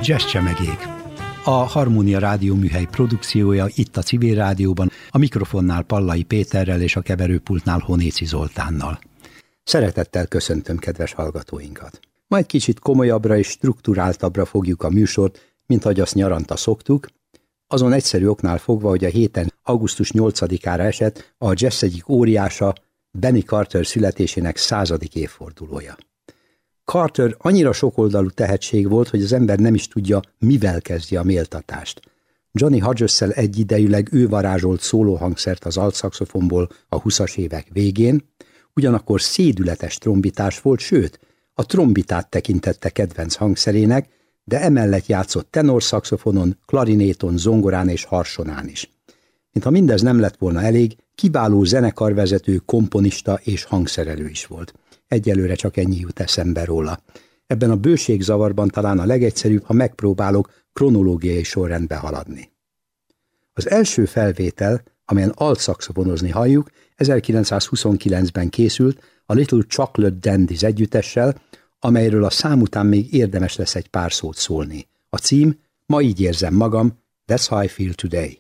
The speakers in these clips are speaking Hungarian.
Jazz Csemegék. A Harmónia Rádió műhely produkciója itt a Civil Rádióban, a mikrofonnál Pallai Péterrel és a keverőpultnál Honéci Zoltánnal. Szeretettel köszöntöm kedves hallgatóinkat. Ma egy kicsit komolyabbra és strukturáltabbra fogjuk a műsort, mint ahogy azt nyaranta szoktuk, azon egyszerű oknál fogva, hogy a héten augusztus 8-ára esett a jazz egyik óriása, Benny Carter születésének 100. évfordulója. Carter annyira sokoldalú tehetség volt, hogy az ember nem is tudja, mivel kezdje a méltatást. Johnny Hodges-szel egyidejűleg ő varázsolt szólóhangszert az altszaxofonból a 20-as évek végén, ugyanakkor szédületes trombitás volt, sőt, a trombitát tekintette kedvenc hangszerének, de emellett játszott tenorszaxofonon, klarinéton, zongorán és harsonán is. Mintha mindez nem lett volna elég, kiváló zenekarvezető, komponista és hangszerelő is volt. Egyelőre csak ennyi jut eszembe róla. Ebben a bőségzavarban talán a legegyszerűbb, ha megpróbálok kronológiai sorrendbe haladni. Az első felvétel, amelyen altszaxofonozni halljuk, 1929-ben készült a Little Chocolate Dandies együttessel, amelyről a szám után még érdemes lesz egy pár szót szólni. A cím Ma így érzem magam, That's How I Feel Today.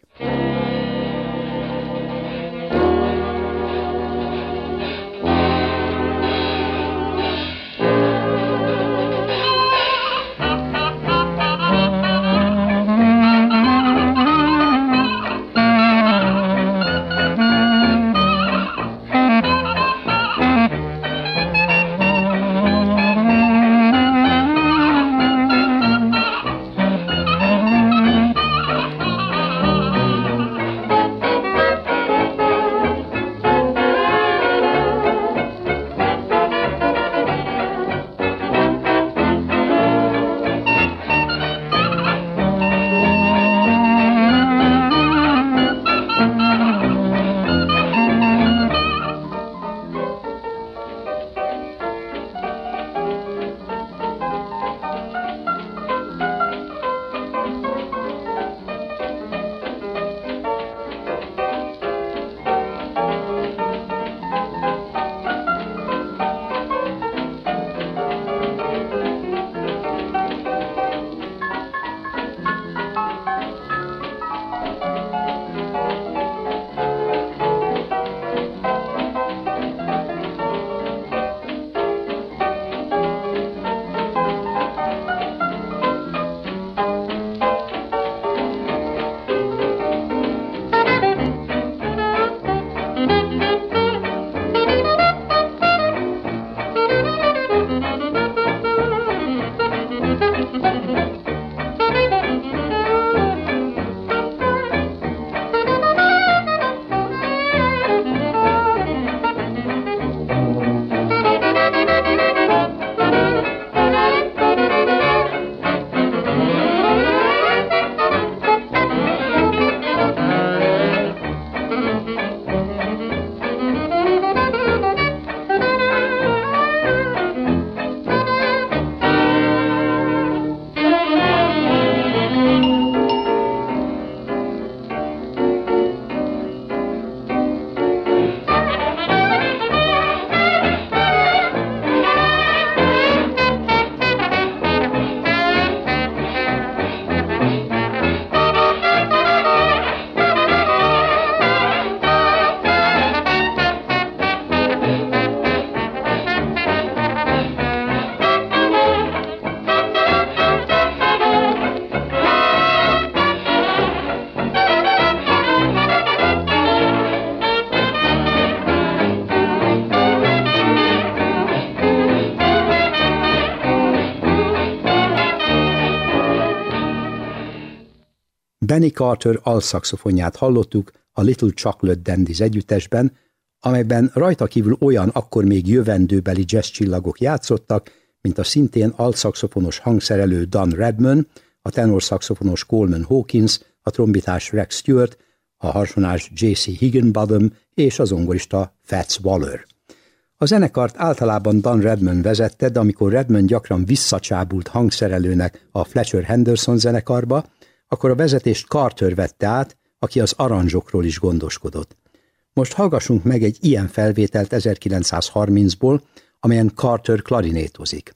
Benny Carter altszaxofonját hallottuk a Little Chocolate Dandies együttesben, amelyben rajta kívül olyan akkor még jövendőbeli jazz csillagok játszottak, mint a szintén altszaxofonos hangszerelő Don Redman, a tenorszaxofonos Coleman Hawkins, a trombitás Rex Stewart, a harsonás J.C. Higginbotham és a zongorista Fats Waller. A zenekart általában Don Redman vezette, de amikor Redman gyakran visszacsábult hangszerelőnek a Fletcher Henderson zenekarba, akkor a vezetést Carter vette át, aki az aranzsokról is gondoskodott. Most hallgassunk meg egy ilyen felvételt 1930-ból, amelyen Carter klarinétozik.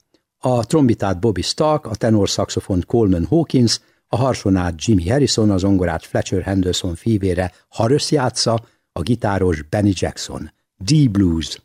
a trombitát Bobby Stark, a tenorszaxofont Coleman Hawkins, a harsonát Jimmy Harrison, a zongorát Fletcher Henderson fivére Horace játsza, a gitáros Benny Jackson. D-Blues.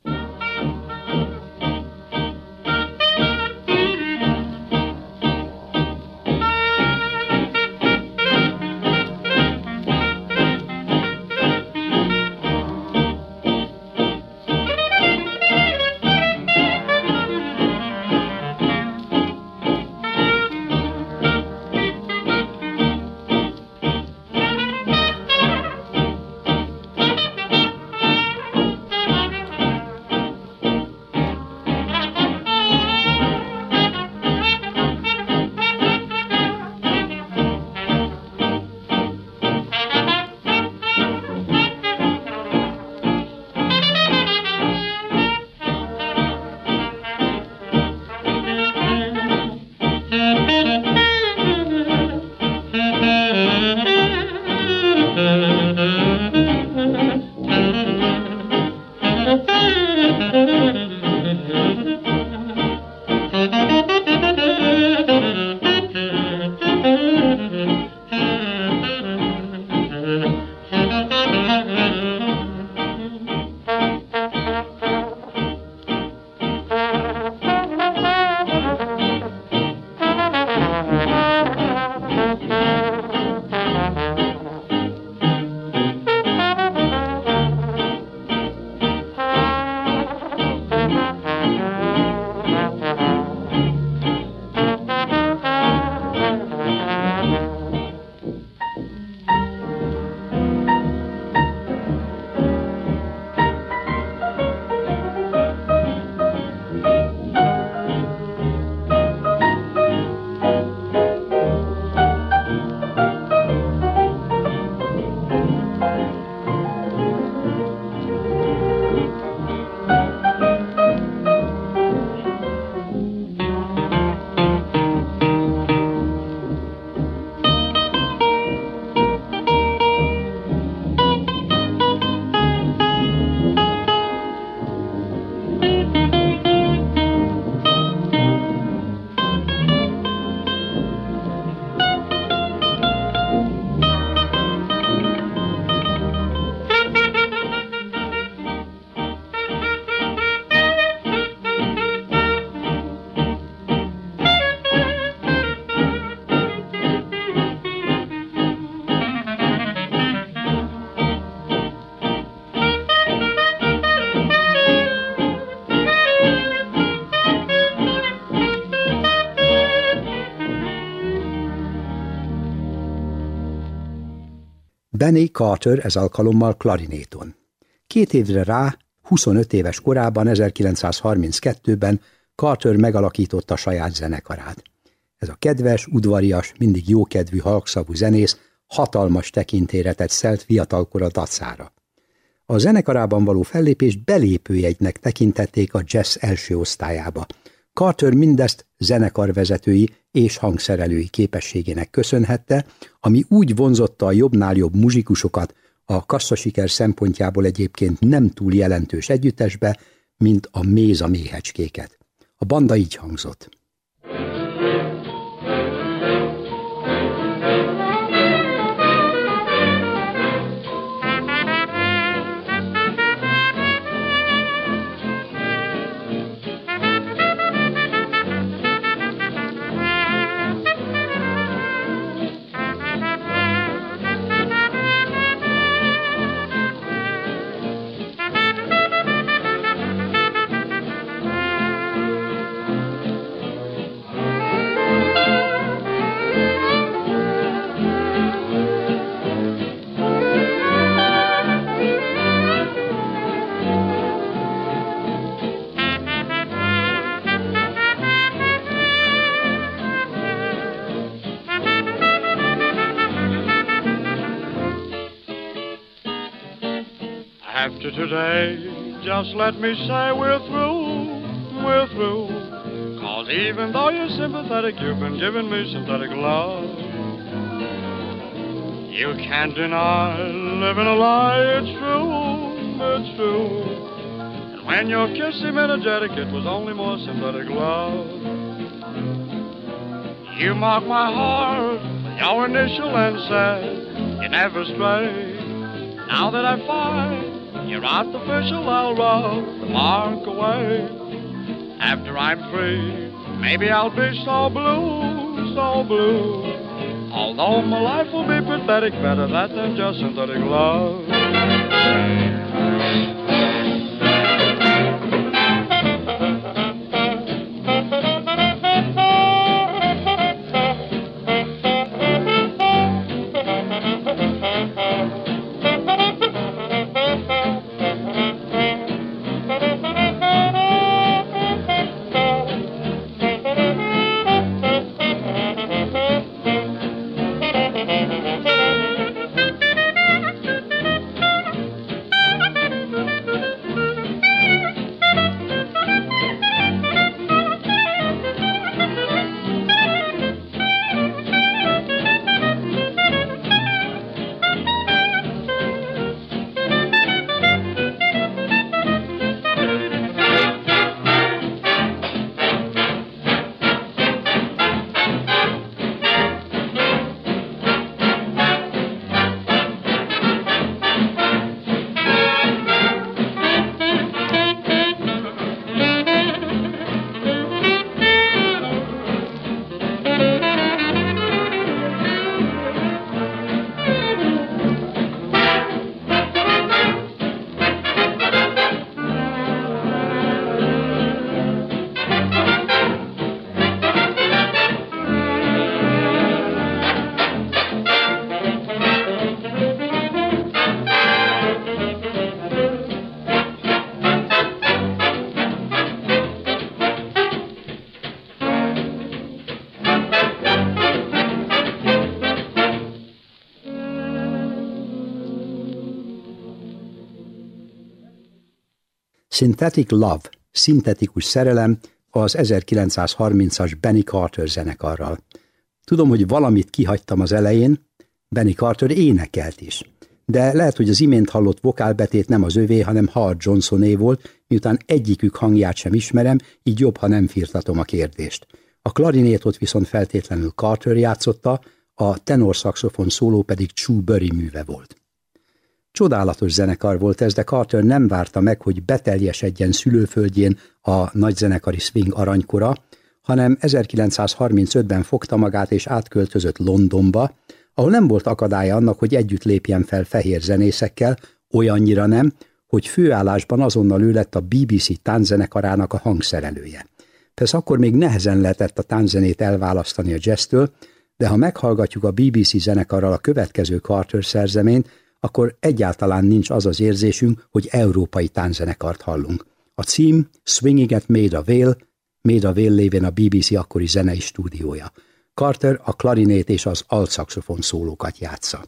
Benny Carter ez alkalommal klarinéton. 2 évre rá, 25 éves korában, 1932-ben Carter megalakította saját zenekarát. Ez a kedves, udvarias, mindig jókedvű halkszavú zenész hatalmas tekintélyre tett szert fiatalkora dacára. A zenekarában való fellépést belépőjegynek tekintették a jazz első osztályába. Carter mindezt zenekarvezetői és hangszerelői képességének köszönhette, ami úgy vonzotta a jobbnál jobb muzsikusokat a kasszasiker szempontjából egyébként nem túl jelentős együttesbe, mint a Méz a méhecskéket. A banda így hangzott. After today, just let me say we're through, 'cause even though you're sympathetic, you've been giving me synthetic love. You can't deny living a lie, it's true. And when you're kissing energetic, it was only more synthetic love. You mark my heart with your initial and said you never stray. Now that I find you're artificial, I'll rub the mark away. After I'm free, maybe I'll be so blue, so blue. Although my life will be pathetic, better that than just synthetic love. Synthetic Love, szintetikus szerelem az 1930-as Benny Carter zenekarral. Tudom, hogy valamit kihagytam az elején, Benny Carter énekelt is. De lehet, hogy az imént hallott vokálbetét nem az övé, hanem Howard Johnsoné volt, miután egyikük hangját sem ismerem, így jobb, ha nem firtatom a kérdést. A klarinétot viszont feltétlenül Carter játszotta, a tenorszaxofon szóló pedig Chu Berry műve volt. Csodálatos zenekar volt ez, de Carter nem várta meg, hogy beteljesedjen szülőföldjén a nagyzenekari swing aranykora, hanem 1935-ben fogta magát és átköltözött Londonba, ahol nem volt akadálya annak, hogy együtt lépjen fel fehér zenészekkel, olyannyira nem, hogy főállásban azonnal ő lett a BBC tánczenekarának a hangszerelője. Persze akkor még nehezen lehetett a tánczenét elválasztani a jazztől, de ha meghallgatjuk a BBC zenekarral a következő Carter szerzeményt, akkor egyáltalán nincs az az érzésünk, hogy európai tánczenekart hallunk. A cím Swinging at Maida Vale lévén a BBC akkori zenei stúdiója. Carter a klarinét és az altszaxofon szólókat játsza.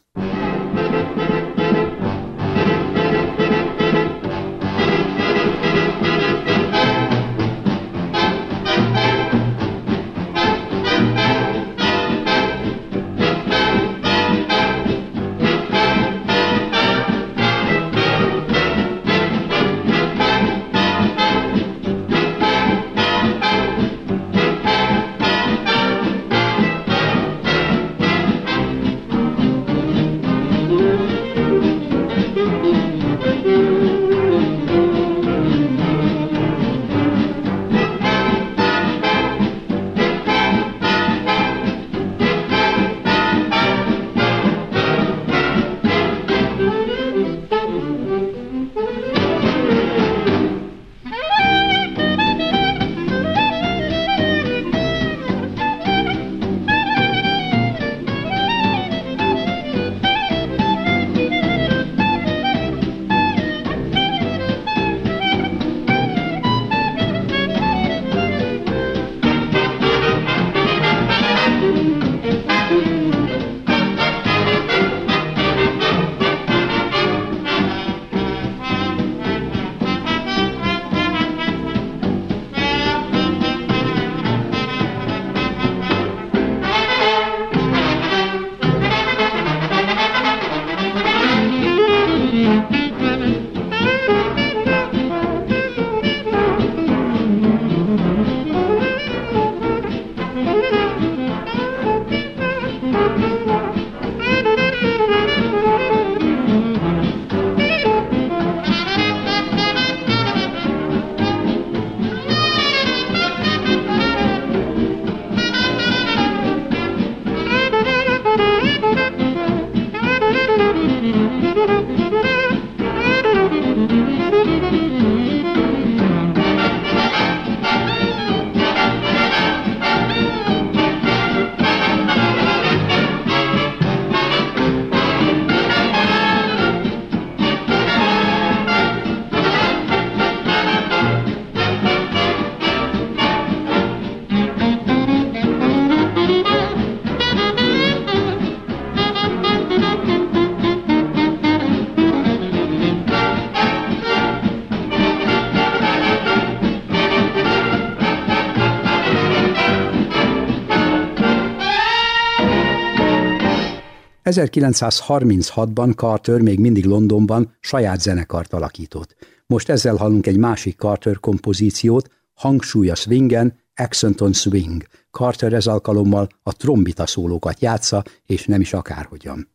1936-ban Carter még mindig Londonban saját zenekart alakított. Most ezzel hallunk egy másik Carter kompozíciót, hangsúly a swingen, accent on swing. Carter ez alkalommal a trombita szólókat játsza, és nem is akárhogyan.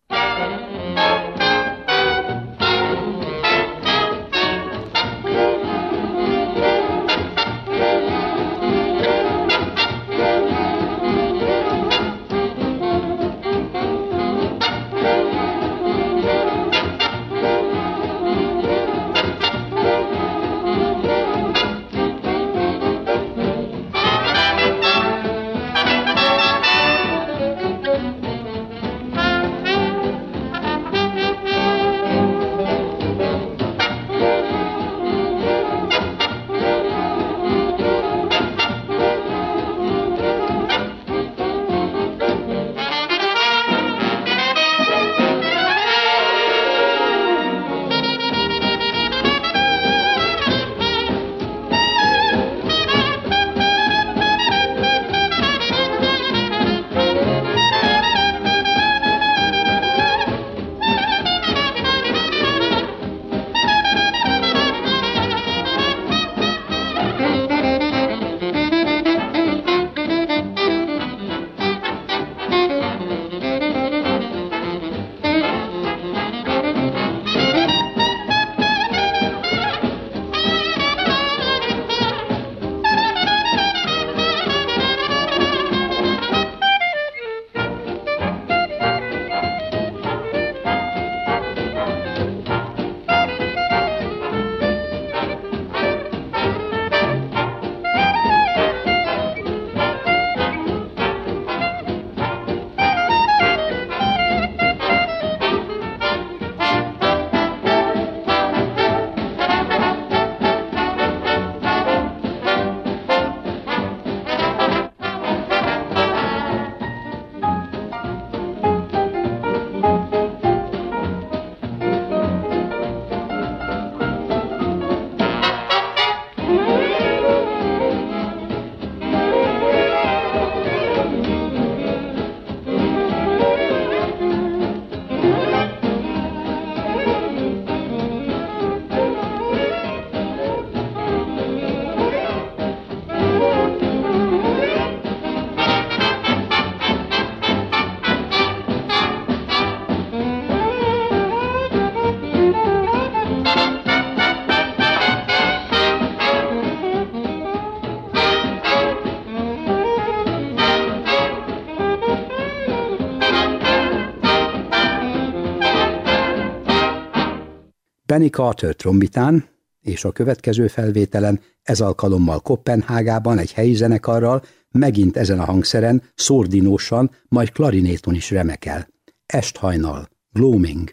Benny Carter trombitán, és a következő felvételen ez alkalommal Koppenhágában egy helyi zenekarral, megint ezen a hangszeren, szordinósan, majd klarinéton is remekel. Esthajnal, Gloaming.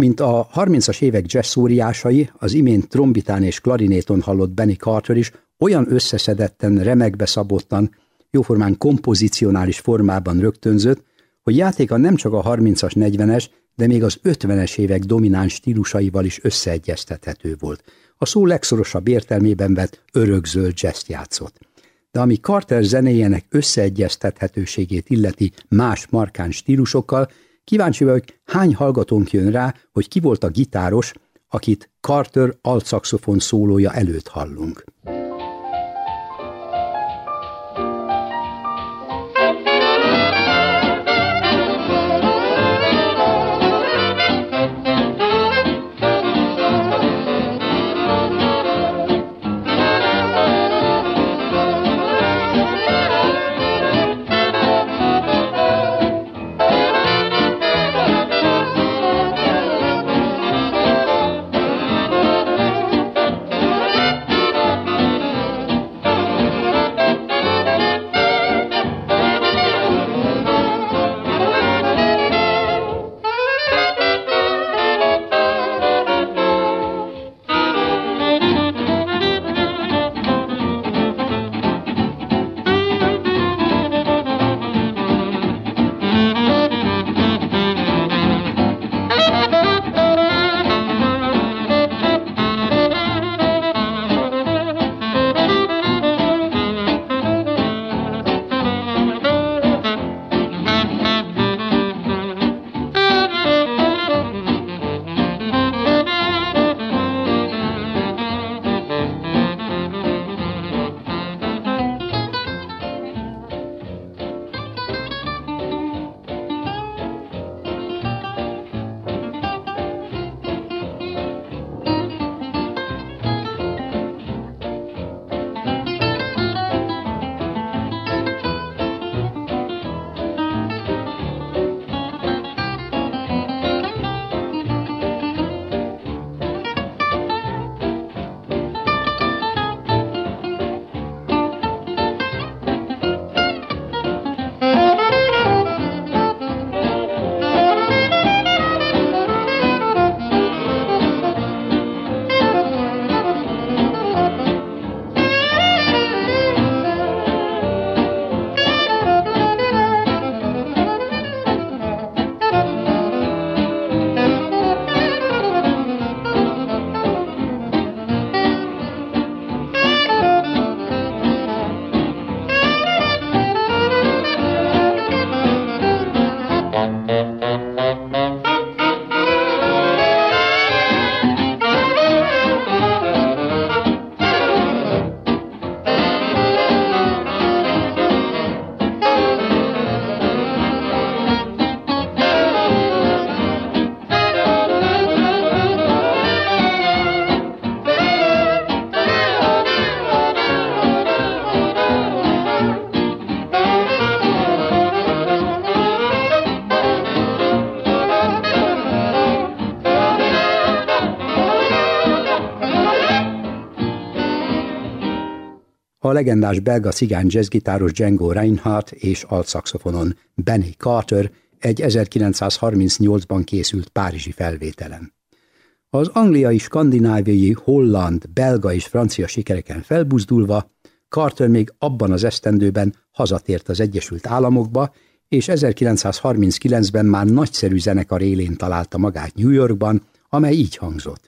Mint a 30-as évek jazz óriásai, az imént trombitán és klarinéton hallott Benny Carter is olyan összeszedetten, remekbe szabottan, jóformán kompozicionális formában rögtönzött, hogy játéka nem csak a 30-as, 40-es, de még az 50-es évek domináns stílusaival is összeegyeztethető volt. A szó legszorosabb értelmében vett örökzöld jazzt játszott. De ami Carter zenéjének összeegyeztethetőségét illeti más markáns stílusokkal, kíváncsi vagyok, hány hallgatónk jön rá, hogy ki volt a gitáros, akit Carter altszaxofon szólója előtt hallunk. A legendás belga cigány jazzgitáros Django Reinhardt és altszaxofonon Benny Carter egy 1938-ban készült párizsi felvételen. Az angliai, skandináviai, holland, belga és francia sikereken felbuzdulva Carter még abban az esztendőben hazatért az Egyesült Államokba, és 1939-ben már nagyszerű zenekar élén találta magát New Yorkban, amely így hangzott.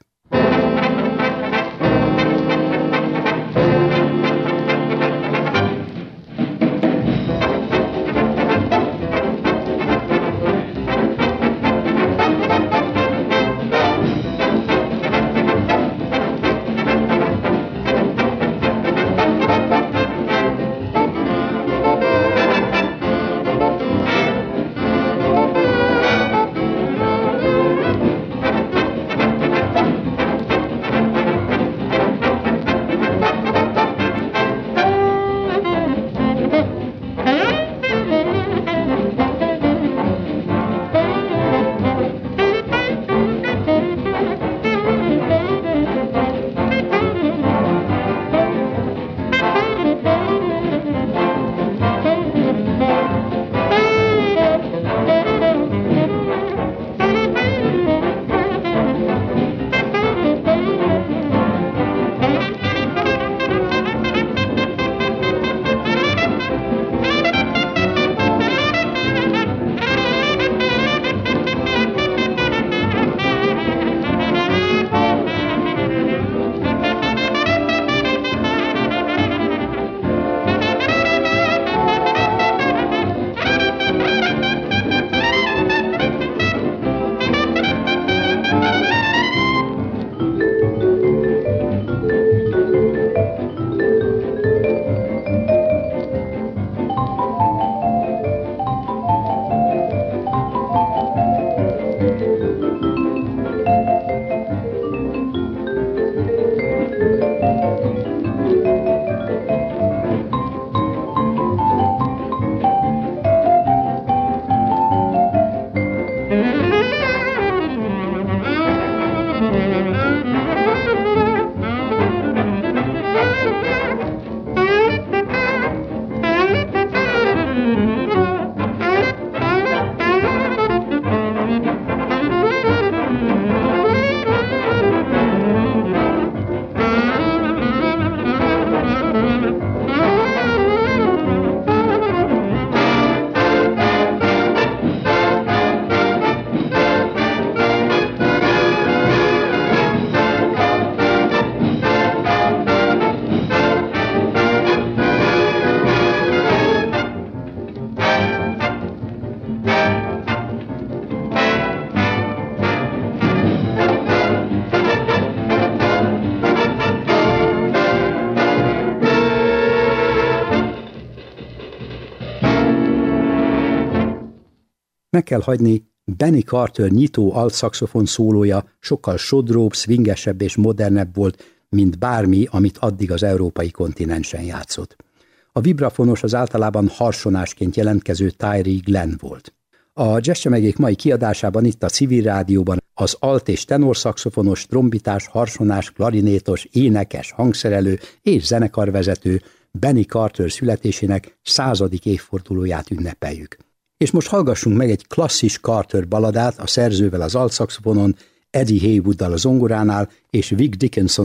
Meg kell hagyni, Benny Carter nyitó altszaxofon szólója sokkal sodróbb, swingesebb és modernebb volt, mint bármi, amit addig az európai kontinensen játszott. A vibrafonos az általában harsonásként jelentkező Tyree Glenn volt. A jazzcsemegék mai kiadásában itt a Civil Rádióban az alt- és tenorszaxofonos, trombitás, harsonás, klarinétos, énekes, hangszerelő és zenekarvezető Benny Carter születésének 100. évfordulóját ünnepeljük. És most hallgassunk meg egy klasszis Carter baladát, a szerzővel az altszaxofonon, Eddie Haywooddal a zongoránál és Vic Dickinson